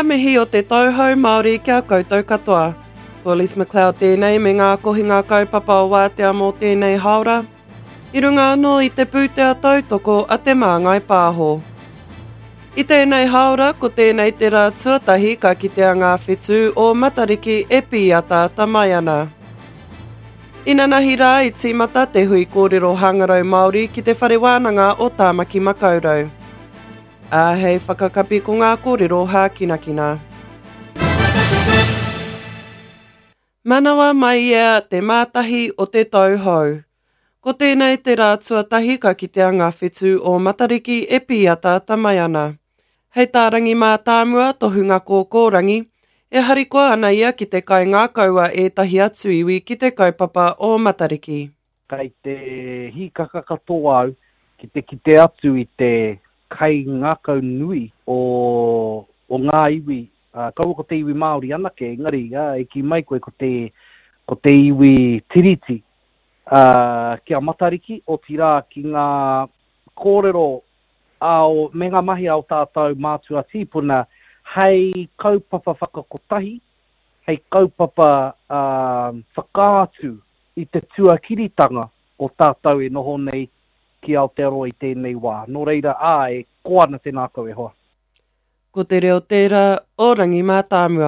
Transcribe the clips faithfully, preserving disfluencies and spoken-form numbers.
mihi o te tauhou Māori kia koutou katoa. Ko Liz McLeod tēnei me ngā kohinga kaupapa o wātea mō tēnei haora. I runga anō i te pūtea tautoko a te māngai pāho. I tēnei haora, ko tēnei te rā tuatahi ka kitea ngā whetū o Matariki e Piata Tamayana. Ina nahi rā i tīmata te hui kōrero hangarau Māori ki te whare wānanga o Tāmaki Makaurau. A hei whakakapi ko ngā kōrero hā kinakina. Manawa mai ia te mātahi o te tauhou. Ko tēnei te rā tuatahi ka kitea ngā whetū o Matariki e Piata Tamayana. Hei tārangi mā tāmua tohunga kōkōrangi, e harikoa ana ia ki te kai ngā kaua e tahi atu iwi ki te kaupapa o Matariki. Kai te hikaka katoa au, ki te kite atu i te kai ngā kau nui o, o ngā iwi. Uh, kaua ko te iwi Māori anake, engari, uh, e ki mai koe ko te, ko te iwi tiriti. Uh, kia Matariki o tira ki ngā kōrero ao me ngā mahi ao tātou mātua tīpuna, hei kaupapa whakakotahi, hei kaupapa uh, whakaatu i te tuakiritanga o tātou e noho nei ki Aotearoa i tēnei wā. Nō reira, ā, e koana te nākau e hoa. Ko te reo tērā, orangi mā tāmua.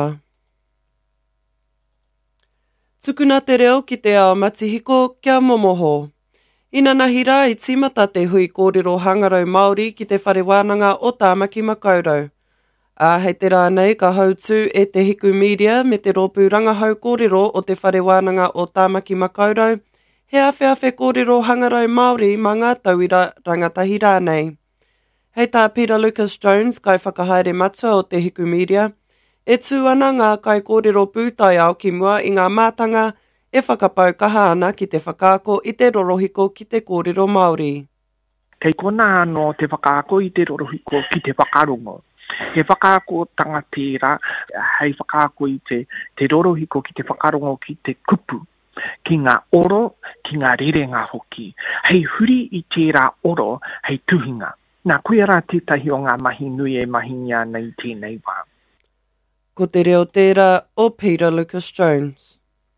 Tukuna te reo ki te ao Matihiko kia Momoho. Ina nahi rā i tīmata te hui kōrero hangarau Māori ki te whare wānanga o Tāmaki Makaurau. A hei te rā nei ka hautū e te Hiku Media me te rōpū rangahau kōrero o te whare wānanga o Tāmaki Makaurau, he awhiawhi kōrero hangarau Māori mā ngā tauira rangatahi rā nei. Hei tā Peter Lucas Jones, kai whakahaere matua o te Hiku Media, e tū ana ngā kai kōrero pūtai au ki mua i ngā mātanga e whakapau kaha ana ki te whakaako i te rorohiko ki te kōrero Māori. Kei kona anō te whakaako i te rorohiko ki te whakarongo. He whakaako tangatira, hei whakaako i te, te rorohiko ki te whakarongo ki te kupu, ki ngā oro, ki ngā rerenga hoki. Hei huri i tērā oro, hei tuhinga. Nā koe rā tētahi o ngā mahi nui e mahinia nei tēnei wā. Ko te reo tērā o Peter Lucas Jones.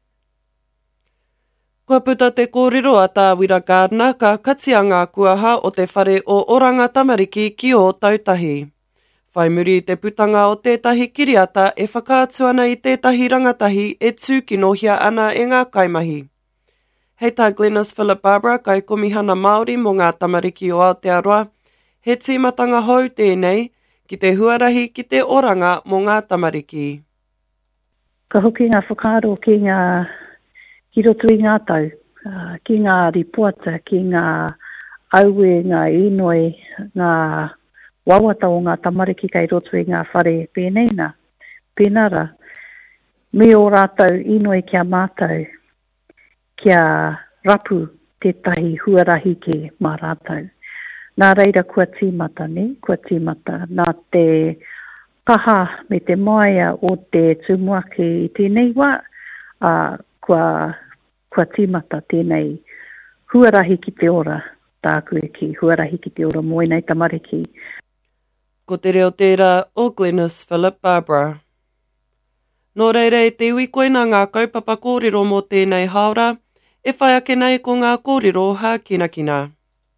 Kua puta te kōrero a tā Wira Gardner ka katianga kuaha o te whare o Oranga Tamariki ki o Tautahi. Whai muri te putanga o tētahi kiriata e whakaatu ana i tētahi rangatahi e tūkinohia ana e ngā kaimahi. Hei tā Glenys Philip Barbara kai komihana Māori mō ngā Tamariki o Aotearoa, he tīmatanga hou tēnei ki te huarahi ki te oranga mō ngā Tamariki. Ka hoki ngā whakaaro ki ngā ki roto i ngā tau, uh, ki ngā ripuata, ki ngā aue, ngā inoi, ngā wawata o ngā Tamariki kai roto i ngā whare pēneina, pēnara. Me o rātau inoi kia mātau, kia rapu tētahi huarahi ki mā rātau. Nā reira kua tīmata ne, kua tīmata, nā te kaha me te maia o te tumuake i tēnei wā, uh, kua, kua tīmata tēnei huarahi ki te ora, tāku e ki huarahi ki te ora moenei Tamariki. Ko te reo tērā o Glenys Philip Barbara. Nō reira e te ui koina ngā kaupapa kōrero mō tēnei haora, e whai ake nei ko ngā kōrero hā kinakina.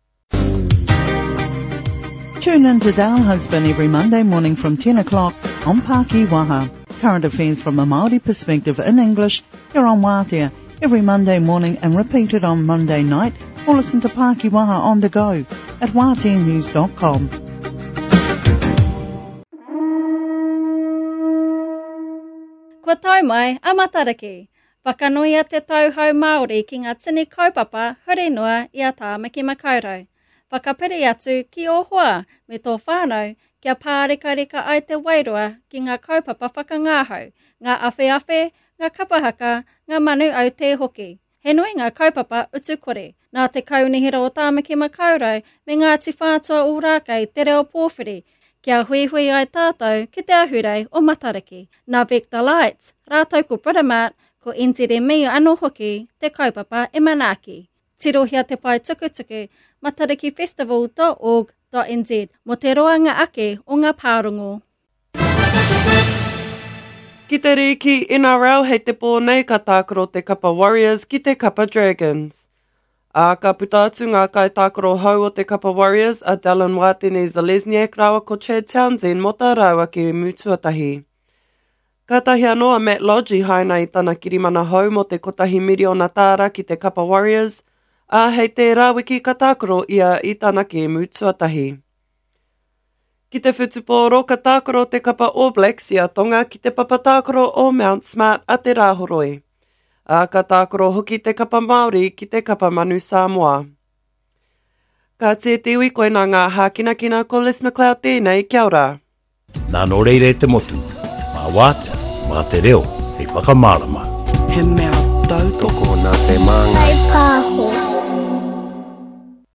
Tune in to Dale Husband every Monday morning from ten o'clock on Pāki Waha. Current affairs from a Māori perspective in English here on Wātea every Monday morning and repeated on Monday night, or listen to Pāki Waha on the go at wātea news dot com. Kua tau mai a Matariki. Whakanoia te tauhou Māori ki ngā tini kaupapa hurinua i a Tāmaki Makaurau. Whakapiri atu ki o hoa me tō whānau kia pārekareka ai te wairua ki ngā kaupapa whakangāhau, ngā awhiawhi, ngā kapahaka, ngā manu au te hoki. He nui ngā kaupapa utu kore, nā te kaunihira o Tāmaki Makaurau me ngā tiwhātua ūrākei te reo pōwhiri, kia hui hui ai tātou ki te ahurei o Matariki. Nā Vector Lights, rātou ko Britomart, ko N Z M I anō hoki te kaupapa e Manaki. Tirohia te pai tukutuku, matariki festival dot org dot n z, mo te roanga ake o ngā pārongo. Ki te ri ki N R L hei te pō nei ka tākaro te kapa Warriors ki te kapa Dragons. A ka puta atu ngā kai tākaro hau o te kapa Warriors a Dallin Watene-Zelezniak rawa ko Chad Townsend mo tā rawa ki Mutuatahi. Ka tahi anoa Matt Lodge haina i tana kirimana hau mo te kotahi miliona tāra ki te kapa Warriors, a hei te rawiki ka tākaro ia i tana ki Mutuatahi. Ki te whutupōro ka tākaro te kapa All Blacks ia tonga ki te papatākaro o Mount Smart a te Rāhoroi. A ka tākaro hoki te kapa Māori ki te kapa Manu Samoa. Ka te tiwi koe nā ngā hākinakina ko Les McLeod tēnei, kia ora. Nā no reire te motu, mā wātea, mā te reo, hei whakamārama. He mea tau toko nā te māngai. Hei pāho.